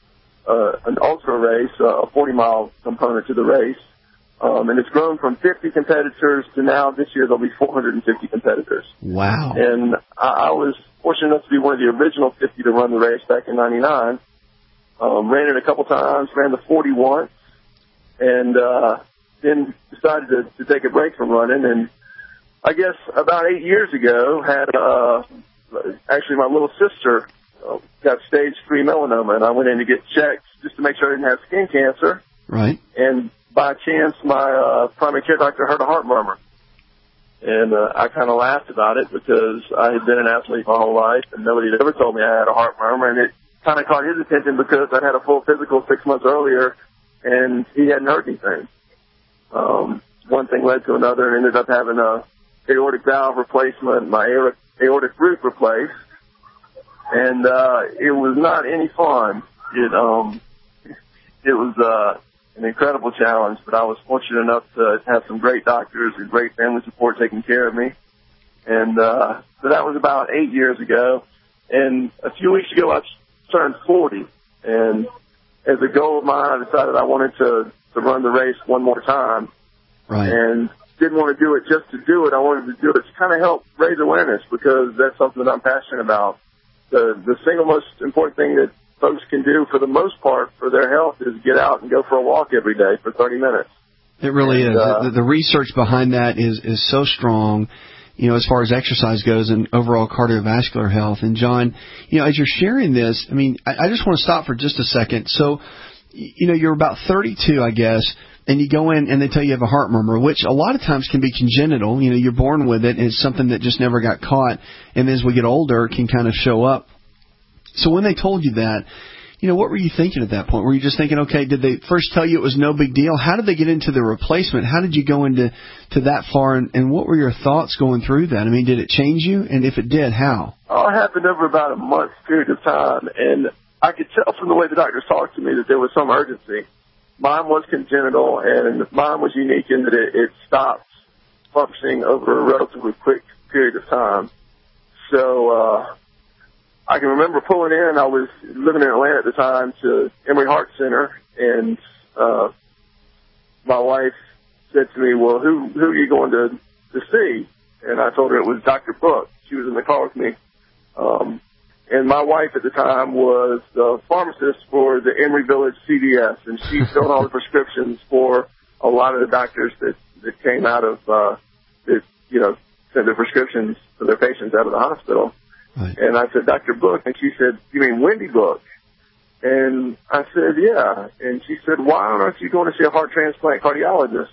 uh, an ultra race, uh, a forty mile component to the race. Um, and it's grown from fifty competitors to now this year there'll be four hundred fifty competitors. Wow. And I, I was fortunate enough to be one of the original fifty to run the race back in ninety-nine. Um, ran it a couple times, ran the forty once, and uh, then decided to, to take a break from running. And I guess about eight years ago, had uh, actually my little sister uh, got stage three melanoma, and I went in to get checked just to make sure I didn't have skin cancer. Right. And by chance, my uh, primary care doctor heard a heart murmur. And uh, I kind of laughed about it because I had been an athlete my whole life, and nobody had ever told me I had a heart murmur. And it kind of caught his attention because I had a full physical six months earlier, and he hadn't heard anything. Um, one thing led to another, and ended up having a aortic valve replacement, my aortic, aortic roof replaced. And uh, it was not any fun. It um, it was uh. an incredible challenge, but I was fortunate enough to have some great doctors and great family support taking care of me. And uh, so that was about eight years ago. And a few weeks ago, I turned forty. And as a goal of mine, I decided I wanted to, to run the race one more time. Right. And didn't want to do it just to do it. I wanted to do it to kind of help raise awareness because that's something that I'm passionate about. The, the single most important thing that folks can do for the most part for their health is get out and go for a walk every day for thirty minutes. It really and, is. Uh, the, the research behind that is, is so strong, you know, as far as exercise goes and overall cardiovascular health. And, John, you know, as you're sharing this, I mean, I, I just want to stop for just a second. So, you know, you're about thirty-two, I guess, and you go in and they tell you you have a heart murmur, which a lot of times can be congenital. You know, you're born with it, and it's something that just never got caught. And as we get older, it can kind of show up. So when they told you that, you know, what were you thinking at that point? Were you just thinking, okay, did they first tell you it was no big deal? How did they get into the replacement? How did you go into to that far, and, and what were your thoughts going through that? I mean, did it change you? And if it did, how? Oh, it happened over about a month period of time, and I could tell from the way the doctors talked to me that there was some urgency. Mine was congenital, and mine was unique in that it, it stopped functioning over a relatively quick period of time. So, uh, I can remember pulling in. I was living in Atlanta at the time to Emory Heart Center, and uh, my wife said to me, "Well, who who are you going to to see?" And I told her it was Doctor Book. She was in the car with me, um, and my wife at the time was the pharmacist for the Emory Village C V S, and she filled all the prescriptions for a lot of the doctors that that came out of uh, that you know sent their prescriptions for their patients out of the hospital. Right. And I said, Doctor Book. And she said, "You mean Wendy Book?" And I said, "Yeah." And she said, "Why aren't you going to see a heart transplant cardiologist?"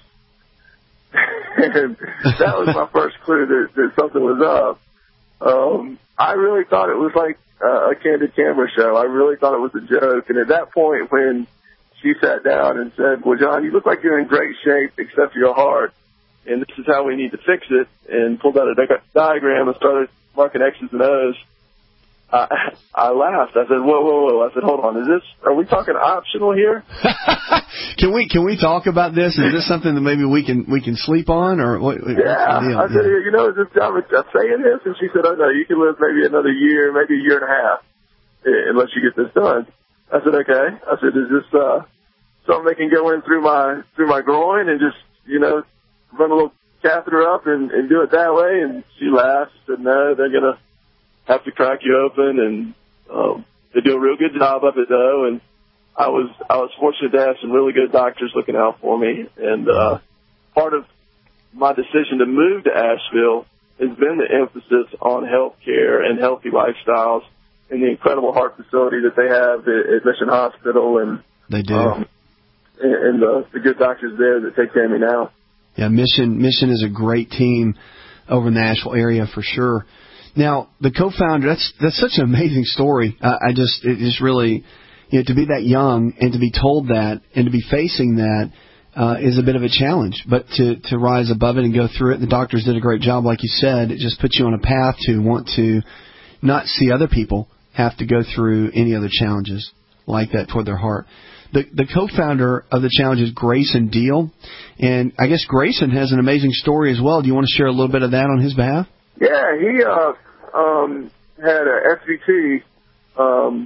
And that was my first clue that, that something was up. Um, I really thought it was like uh, a candid camera show. I really thought it was a joke. And at that point, when she sat down and said, "Well, John, you look like you're in great shape except for your heart, and this is how we need to fix it," and pulled out a di- diagram and started marking X's and O's, I, I laughed. I said, whoa, whoa, whoa. I said, hold on. Is this, are we talking optional here? Can we, can we talk about this? Is this something that maybe we can, we can sleep on, or what? What's Yeah. the deal? I said, Yeah. you know, is this job saying this? And she said, oh no, you can live maybe another year, maybe a year and a half, unless you get this done. I said, okay. I said, is this, uh, something they can go in through my, through my groin and just, you know, run a little catheter up and, and do it that way? And she laughed and said, no, they're going to have to crack you open, and um, they do a real good job of it though. And I was I was fortunate to have some really good doctors looking out for me. And uh, part of my decision to move to Asheville has been the emphasis on health care and healthy lifestyles and the incredible heart facility that they have at, at Mission Hospital, and they do, um, and, and the, the good doctors there that take care of me now. Yeah, Mission Mission is a great team over in the Asheville area for sure. Now, the co-founder, that's that's such an amazing story. Uh, I just, it just really, you know, to be that young and to be told that and to be facing that uh, is a bit of a challenge. But to, to rise above it and go through it, the doctors did a great job, like you said. It just puts you on a path to want to not see other people have to go through any other challenges like that toward their heart. The, the co-founder of the challenge is Grayson Deal, and I guess Grayson has an amazing story as well. Do you want to share a little bit of that on his behalf? Yeah, he uh, um, had a S V T um,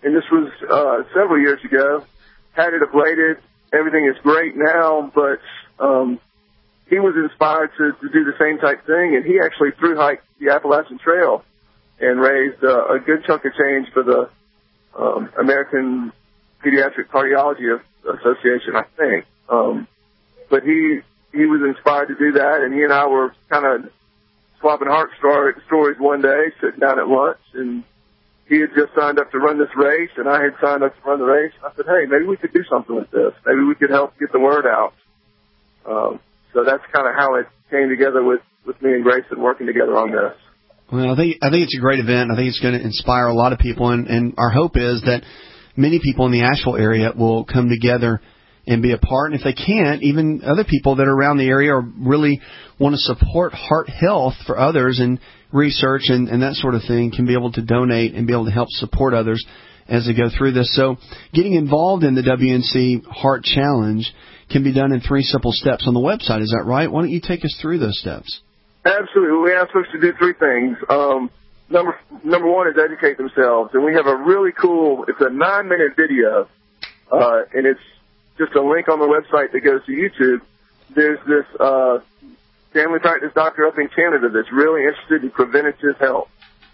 and this was uh, several years ago. Had it ablated. Everything is great now, but um, he was inspired to, to do the same type thing, and he actually through hiked the Appalachian Trail and raised uh, a good chunk of change for the um, American Pediatric Cardiology Association, I think. Um, but he he was inspired to do that, and he and I were kind of swapping heart story, stories one day, sitting down at lunch, and he had just signed up to run this race, and I had signed up to run the race. I said, hey, maybe we could do something with this. Maybe we could help get the word out. Um, so that's kind of how it came together with, with me and Grayson working together on this. Well, I think I think it's a great event. I think it's going to inspire a lot of people, and, and our hope is that many people in the Asheville area will come together and be a part. And if they can't, even other people that are around the area or really want to support heart health for others and research and, and that sort of thing can be able to donate and be able to help support others as they go through this. So getting involved in the W N C Heart Challenge can be done in three simple steps on the website. Is that right? Why don't you take us through those steps? Absolutely. We ask folks to do three things. Um, number number one is educate themselves. And we have a really cool, it's a nine-minute video, uh, and it's just a link on the website that goes to YouTube. There's this uh, family practice doctor up in Canada that's really interested in preventative health.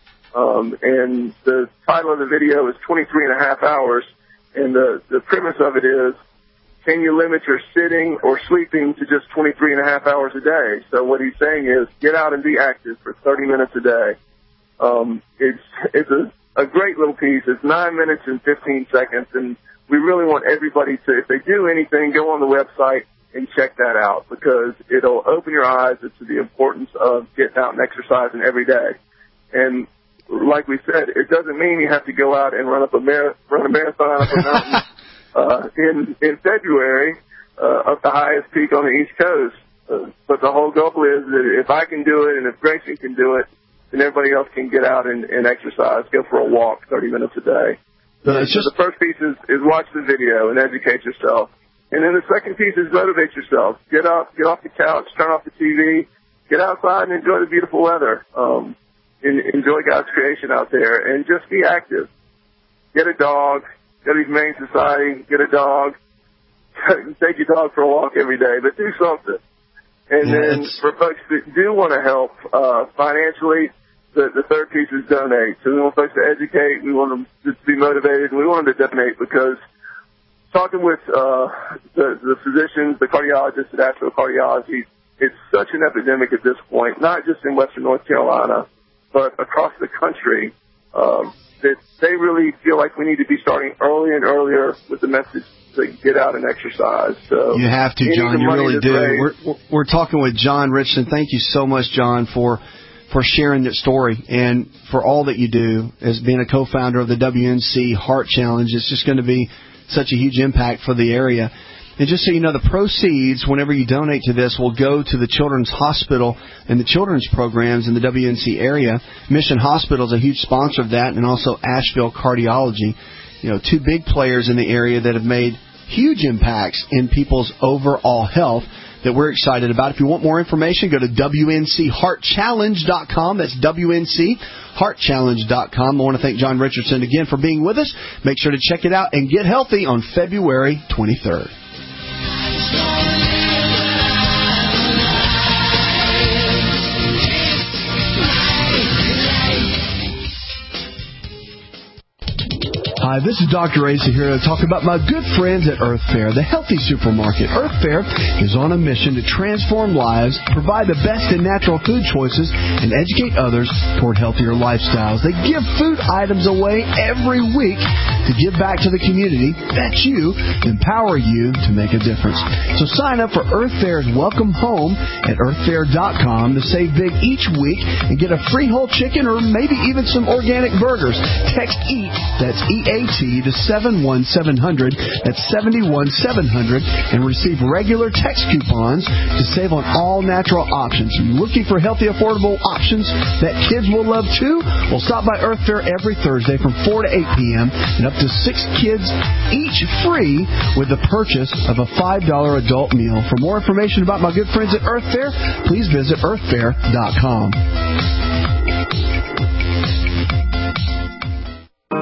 Um, and the title of the video is twenty-three and a half hours. And the, the premise of it is, can you limit your sitting or sleeping to just twenty-three and a half hours a day? So what he's saying is, get out and be active for thirty minutes a day. Um, it's it's a, a great little piece. It's nine minutes and fifteen seconds, and we really want everybody to, if they do anything, go on the website and check that out, because it'll open your eyes to the importance of getting out and exercising every day. And like we said, it doesn't mean you have to go out and run up a mar- run a marathon up a mountain uh, in in February uh, up the highest peak on the East Coast. Uh, but the whole goal is that if I can do it and if Grayson can do it, then everybody else can get out and, and exercise, go for a walk thirty minutes a day. So, yeah, it's just, so the first piece is, is watch the video and educate yourself. And then the second piece is motivate yourself. Get up, get off the couch, turn off the T V, get outside and enjoy the beautiful weather. Um, and enjoy God's creation out there, and just be active. Get a dog, go to the Humane Society, get a dog, take your dog for a walk every day, but do something. And yeah, then for folks that do want to help uh, financially, the, the third piece is donate. So we want folks to educate, we want them to be motivated, and we want them to donate, because talking with uh, the, the physicians, the cardiologists at Asheville Cardiology, it's such an epidemic at this point, not just in Western North Carolina, but across the country, um, that they really feel like we need to be starting early and earlier with the message to get out and exercise. So you have to, John. You really do. We're, we're talking with John Richardson. Thank you so much, John, for for sharing that story and for all that you do as being a co-founder of the W N C Heart Challenge. It's just going to be such a huge impact for the area. And just so you know, the proceeds, whenever you donate to this, will go to the Children's Hospital and the children's programs in the W N C area. Mission Hospital is a huge sponsor of that, and also Asheville Cardiology. You know, two big players in the area that have made huge impacts in people's overall health that we're excited about. If you want more information, go to W N C heart challenge dot com. That's W N C heart challenge dot com. I want to thank John Richardson again for being with us. Make sure to check it out and get healthy on February twenty-third. Hi, this is Doctor Asa here to talk about my good friends at Earth Fare, the healthy supermarket. Earth Fare is on a mission to transform lives, provide the best in natural food choices, and educate others toward healthier lifestyles. They give food items away every week to give back to the community. That's you, empower you to make a difference. So sign up for Earth Fare's Welcome Home at earth fare dot com to save big each week and get a free whole chicken or maybe even some organic burgers. Text EAT, that's E A T, to seven one seven zero zero, that's seven one seven zero zero, and receive regular text coupons to save on all natural options. Looking for healthy, affordable options that kids will love too? Well, stop by Earth Fare every Thursday from four to eight p.m. and up to six kids each free with the purchase of a five dollar adult meal. For more information about my good friends at Earth Fare, please visit earth fare dot com.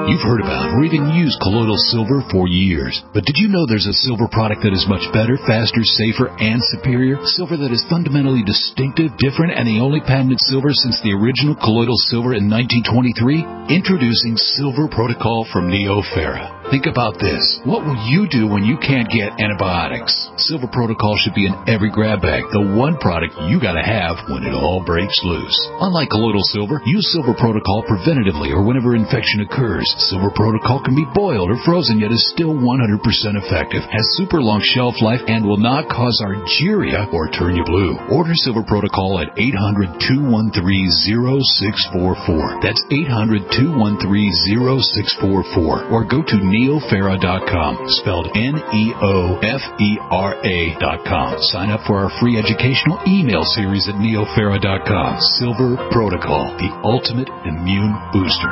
You've heard about or even used colloidal silver for years. But did you know there's a silver product that is much better, faster, safer, and superior? Silver that is fundamentally distinctive, different, and the only patented silver since the original colloidal silver in nineteen twenty-three? Introducing Silver Protocol from Neoferra. Think about this. What will you do when you can't get antibiotics? Silver Protocol should be in every grab bag, the one product you gotta have when it all breaks loose. Unlike colloidal silver, use Silver Protocol preventatively or whenever infection occurs. Silver Protocol can be boiled or frozen yet is still one hundred percent effective, has super long shelf life, and will not cause argyria or turn you blue. Order Silver Protocol at eight hundred, two one three, zero six four four. That's eight hundred, two one three, zero six four four. Or go to neoferra dot com, spelled N E O F E R A dot com. Sign up for our free educational email series at neoferra dot com. Silver Protocol, the ultimate immune booster.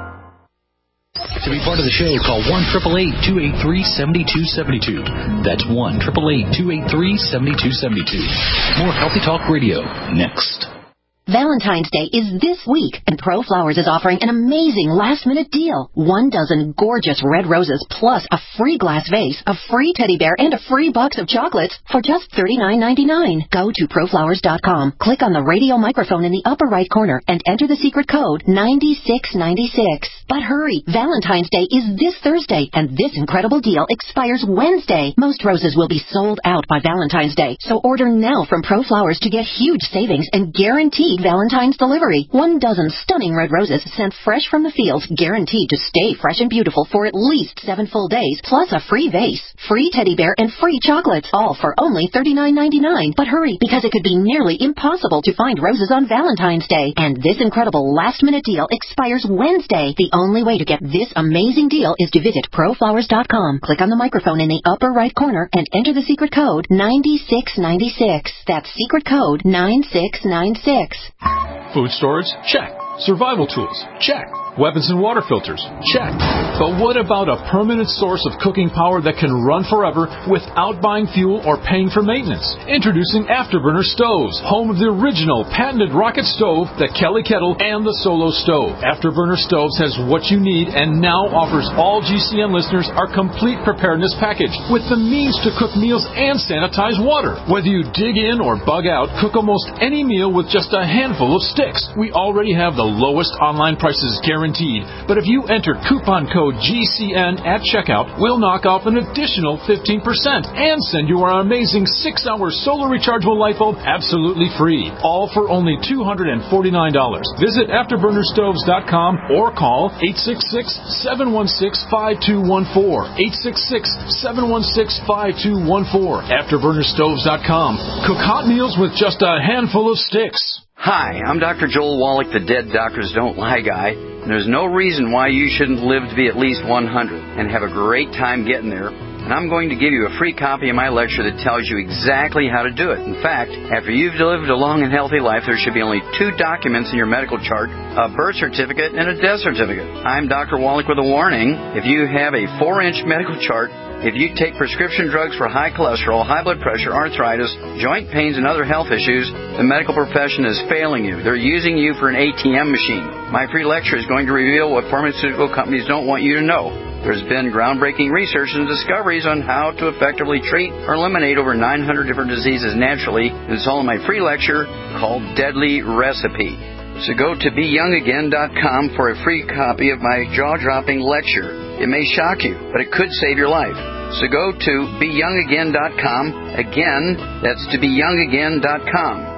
To be part of the show, call one eight eight eight, two eight three, seven two seven two. That's one eight eight eight, two eight three, seven two seven two. More Healthy Talk Radio next. Valentine's Day is this week, and ProFlowers is offering an amazing last-minute deal. One dozen gorgeous red roses plus a free glass vase, a free teddy bear, and a free box of chocolates for just thirty-nine ninety-nine. Go to pro flowers dot com, click on the radio microphone in the upper right corner, and enter the secret code nine six nine six. But hurry, Valentine's Day is this Thursday, and this incredible deal expires Wednesday. Most roses will be sold out by Valentine's Day, so order now from ProFlowers to get huge savings and guaranteed Valentine's delivery. One dozen stunning red roses sent fresh from the fields, guaranteed to stay fresh and beautiful for at least seven full days, plus a free vase, free teddy bear, and free chocolates, all for only thirty-nine ninety-nine. But hurry, because it could be nearly impossible to find roses on Valentine's Day, and this incredible last-minute deal expires Wednesday. The only way to get this amazing deal is to visit pro flowers dot com, click on the microphone in the upper right corner, and enter the secret code nine six nine six. That's secret code nine six nine six. Food storage? Check. Survival tools? Check. Weapons and water filters? Check. But what about a permanent source of cooking power that can run forever without buying fuel or paying for maintenance? Introducing Afterburner Stoves, home of the original patented rocket stove, the Kelly Kettle, and the Solo Stove. Afterburner Stoves has what you need and now offers all G C N listeners our complete preparedness package with the means to cook meals and sanitize water. Whether you dig in or bug out, cook almost any meal with just a handful of sticks. We already have the lowest online prices guaranteed. But if you enter coupon code G C N at checkout, we'll knock off an additional fifteen percent and send you our amazing six hour solar rechargeable light bulb absolutely free. All for only two hundred forty-nine dollars. Visit afterburner stoves dot com or call eight six six, seven one six, five two one four. eight six six, seven one six, five two one four. afterburner stoves dot com. Cook hot meals with just a handful of sticks. Hi, I'm Doctor Joel Wallach, the Dead Doctors Don't Lie guy. And there's no reason why you shouldn't live to be at least one hundred and have a great time getting there. And I'm going to give you a free copy of my lecture that tells you exactly how to do it. In fact, after you've lived a long and healthy life, there should be only two documents in your medical chart, a birth certificate and a death certificate. I'm Doctor Wallach with a warning. If you have a four-inch medical chart, if you take prescription drugs for high cholesterol, high blood pressure, arthritis, joint pains, and other health issues, the medical profession is failing you. They're using you for an A T M machine. My free lecture is going to reveal what pharmaceutical companies don't want you to know. There's been groundbreaking research and discoveries on how to effectively treat or eliminate over nine hundred different diseases naturally. It's all in my free lecture called Deadly Recipe. So go to be young again dot com for a free copy of my jaw-dropping lecture. It may shock you, but it could save your life. So go to be young again dot com. Again, that's to be young again dot com.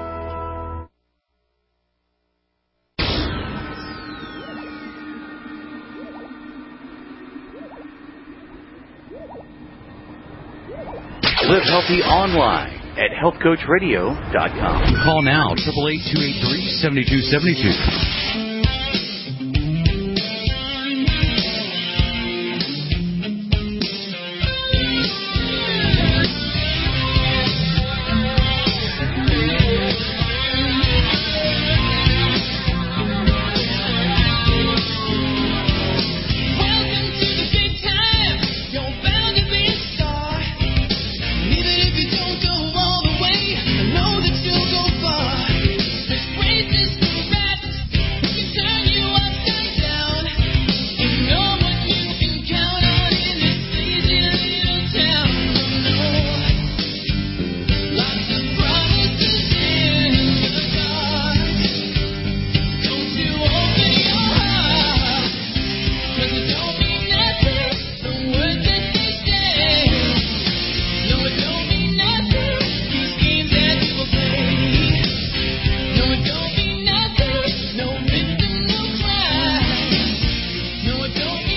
Live healthy online at health coach radio dot com. Call now, eight eight eight, two eight three, seven two seven two.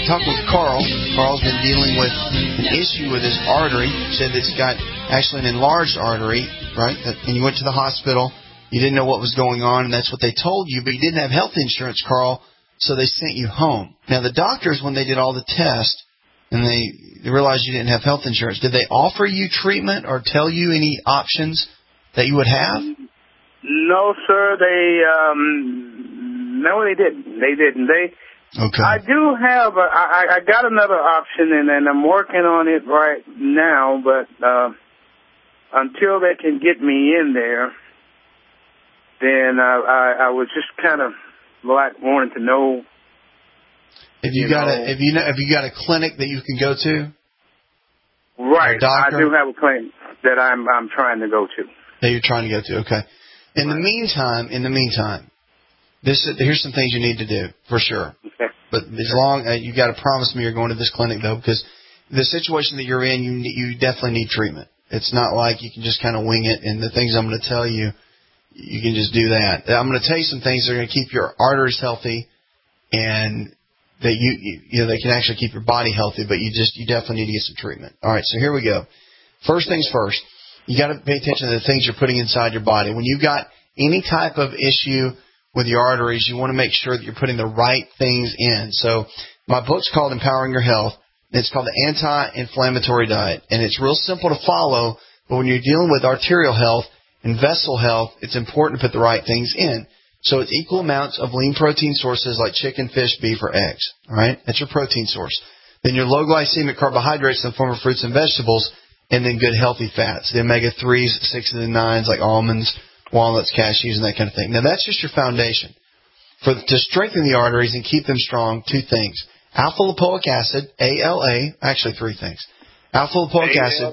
talked with Carl. Carl's been dealing with an issue with his artery. He said that it's got actually an enlarged artery, right? And you went to the hospital. You didn't know what was going on, and that's what they told you, but you didn't have health insurance, Carl, so they sent you home. Now, the doctors, when they did all the tests, and they, they realized you didn't have health insurance, did they offer you treatment or tell you any options that you would have? No, sir. They, um, no, they didn't. They didn't. They, okay. I do have, a, I, I got another option, and, and I'm working on it right now, but uh, until they can get me in there, then I, I, I was just kind of like wanting to know. If you, you got know, a, if you know, if you got a clinic that you can go to, right? I do have a clinic that I'm I'm trying to go to. That you're trying to go to. Okay. In right. the meantime, in the meantime, this here's some things you need to do for sure. Okay. But as long uh, you got to promise me you're going to this clinic though, because the situation that you're in, you you definitely need treatment. It's not like you can just kind of wing it. And the things I'm going to tell you, you can just do that. I'm going to tell you some things that are going to keep your arteries healthy, and that you, you you know they can actually keep your body healthy. But you just you definitely need to get some treatment. All right, so here we go. First things first. You got to pay attention to the things you're putting inside your body. When you've got any type of issue with your arteries, you want to make sure that you're putting the right things in. So my book's called Empowering Your Health. It's called the Anti-Inflammatory Diet, and it's real simple to follow. But when you're dealing with arterial health and vessel health, it's important to put the right things in. So it's equal amounts of lean protein sources like chicken, fish, beef, or eggs. All right, that's your protein source. Then your low glycemic carbohydrates in the form of fruits and vegetables. And then good healthy fats, the omega threes, sixes, and nines like almonds, walnuts, cashews, and that kind of thing. Now, that's just your foundation. For To strengthen the arteries and keep them strong, two things. Alpha-lipoic acid, A L A, actually three things. Alpha-lipoic acid,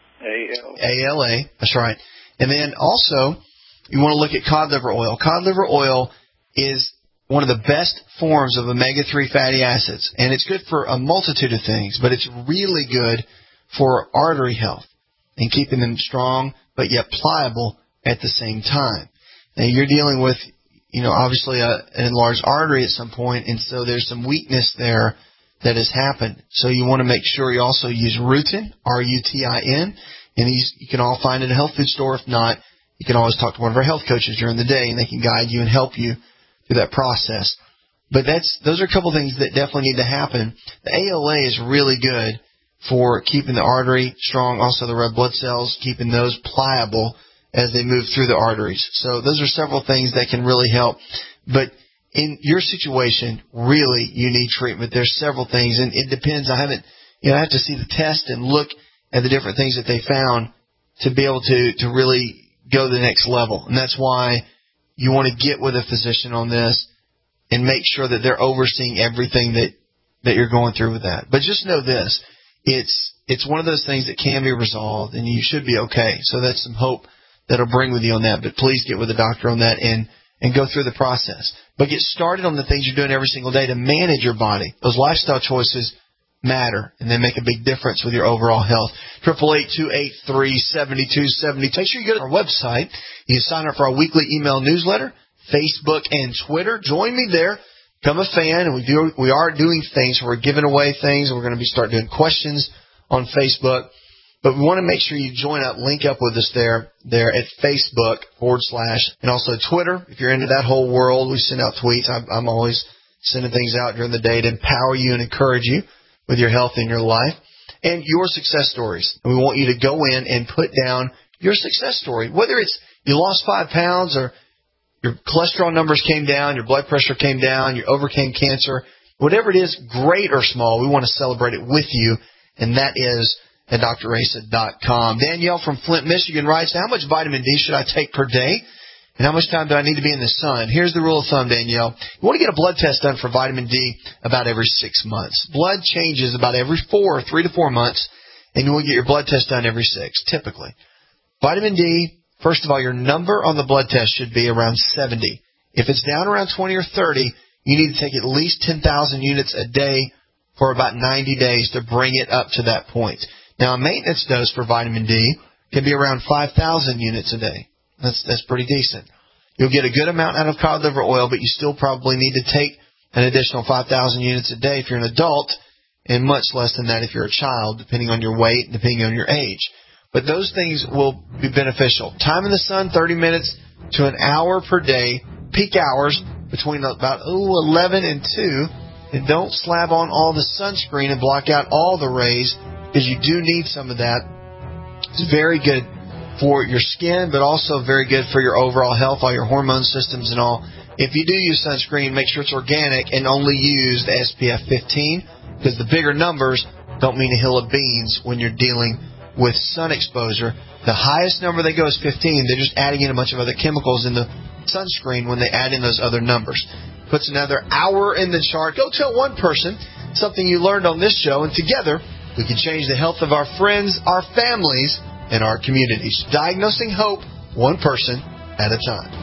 A L A, that's right. And then also, you want to look at cod liver oil. Cod liver oil is one of the best forms of omega three fatty acids, and it's good for a multitude of things, but it's really good for artery health and keeping them strong but yet pliable at the same time. Now, you're dealing with, you know, obviously a, an enlarged artery at some point, and so there's some weakness there that has happened. So you want to make sure you also use Rutin, R U T I N, and these you can all find at a health food store. If not, you can always talk to one of our health coaches during the day, and they can guide you and help you through that process. But that's those are a couple things that definitely need to happen. The A L A is really good for keeping the artery strong, also the red blood cells, keeping those pliable as they move through the arteries. So those are several things that can really help. But in your situation, really, you need treatment. There's several things, and it depends. I haven't, you know, I have to see the test and look at the different things that they found to be able to, to really go to the next level. And that's why you want to get with a physician on this and make sure that they're overseeing everything that, that you're going through with that. But just know this. It's it's one of those things that can be resolved, and you should be okay. So that's some hope that I'll bring with you on that. But please get with the doctor on that and, and go through the process. But get started on the things you're doing every single day to manage your body. Those lifestyle choices matter, and they make a big difference with your overall health. Triple eight two eight three seventy two seventy. Make sure you go to our website. You can sign up for our weekly email newsletter, Facebook and Twitter. Join me there. Become a fan, and we do. We are doing things. We're giving away things. We're going to be start doing questions on Facebook. But we want to make sure you join up, link up with us there, there at Facebook forward slash, and also Twitter. If you're into that whole world, we send out tweets. I'm, I'm always sending things out during the day to empower you and encourage you with your health in your life and your success stories. And we want you to go in and put down your success story, whether it's you lost five pounds or your cholesterol numbers came down, your blood pressure came down, you overcame cancer, whatever it is, great or small, we want to celebrate it with you, and that is at D R Asa dot com. Danielle from Flint, Michigan writes, how much vitamin D should I take per day, and how much time do I need to be in the sun? Here's the rule of thumb, Danielle. You want to get a blood test done for vitamin D about every six months. Blood changes about every four, three to four months, and you want to get your blood test done every six, typically. Vitamin D, first of all, your number on the blood test should be around seventy. If it's down around twenty or thirty, you need to take at least ten thousand units a day for about ninety days to bring it up to that point. Now, a maintenance dose for vitamin D can be around five thousand units a day. That's that's pretty decent. You'll get a good amount out of cod liver oil, but you still probably need to take an additional five thousand units a day if you're an adult and much less than that if you're a child, depending on your weight and depending on your age. But those things will be beneficial. Time in the sun, thirty minutes to an hour per day, peak hours between about ooh, eleven and two. And don't slab on all the sunscreen and block out all the rays, because you do need some of that. It's very good for your skin, but also very good for your overall health, all your hormone systems and all. If you do use sunscreen, make sure it's organic and only use the S P F fifteen, because the bigger numbers don't mean a hill of beans when you're dealing with sun exposure. The highest number they go is fifteen. They're just adding in a bunch of other chemicals in the sunscreen when they add in those other numbers. Puts another hour in the chart. Go tell one person something you learned on this show, and together we can change the health of our friends, our families, and our communities. Diagnosing hope, one person at a time.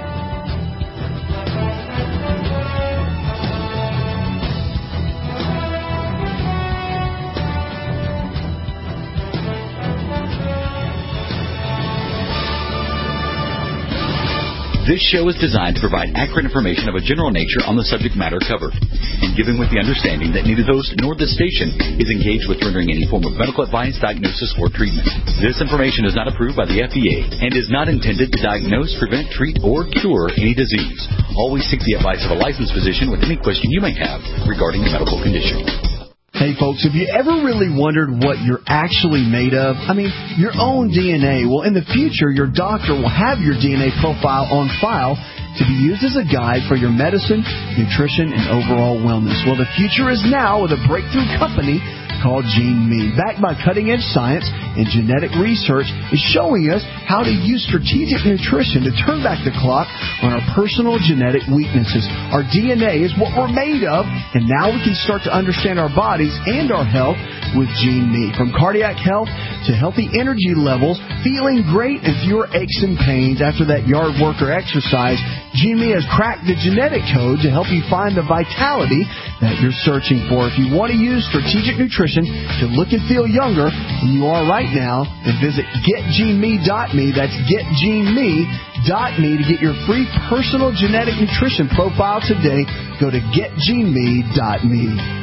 This show is designed to provide accurate information of a general nature on the subject matter covered, and given with the understanding that neither host nor this station is engaged with rendering any form of medical advice, diagnosis, or treatment. This information is not approved by the F D A and is not intended to diagnose, prevent, treat, or cure any disease. Always seek the advice of a licensed physician with any question you may have regarding a medical condition. Hey folks, have you ever really wondered what you're actually made of? I mean, your own D N A. Well, in the future, your doctor will have your D N A profile on file to be used as a guide for your medicine, nutrition, and overall wellness. Well, the future is now with a breakthrough company called GeneMe. Backed by cutting-edge science and genetic research, is showing us how to use strategic nutrition to turn back the clock on our personal genetic weaknesses. Our D N A is what we're made of, and now we can start to understand our bodies and our health with GeneMe. From cardiac health to healthy energy levels, feeling great, and fewer aches and pains after that yard work or exercise, GeneMe has cracked the genetic code to help you find the vitality that you're searching for. If you want to use strategic nutrition to look and feel younger than you are right now, then visit get gene me dot me. That's get gene me dot me to get your free personal genetic nutrition profile today. Go to get gene me dot me.